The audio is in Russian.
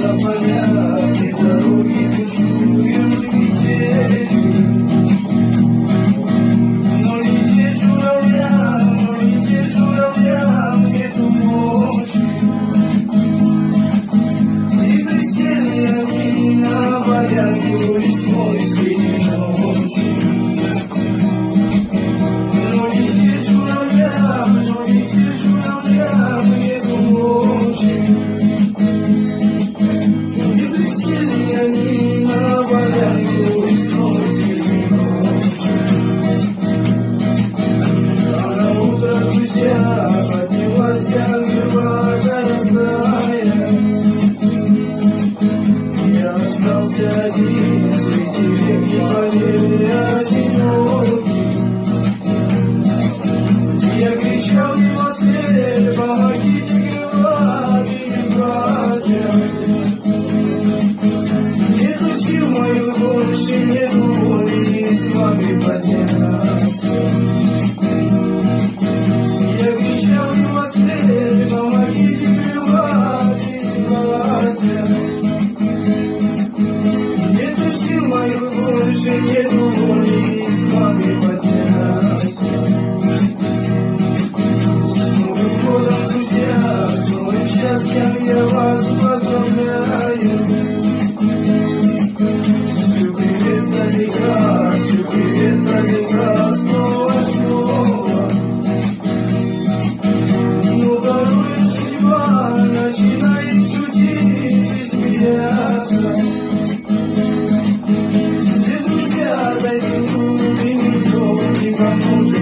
за полями, дороги бушуют метелью. Но лететь журавлям нету мощи. И присели они на полянку весной среди ночи. Но лететь журавлям нету мощи. И присели они на полянку весной среди ночи. А на утро, друзья, поднялась верба городская. Я остался один среди реки полей одинокий. Я кричал им вслед: помогите, герои, братья. Нету сил моих больше, нету воли, не смогли подняться. Я кричал им вслед: помогите, герои, братья. Нету сил моих больше, нету воли, не смогли подняться. С Новым годом, друзья, с новым счастьем я вас поздравляю. Шлю привет издалека, снова. Но порой судьба начинает шутить и смеяться. Все друзья дойдут и никто не поможет.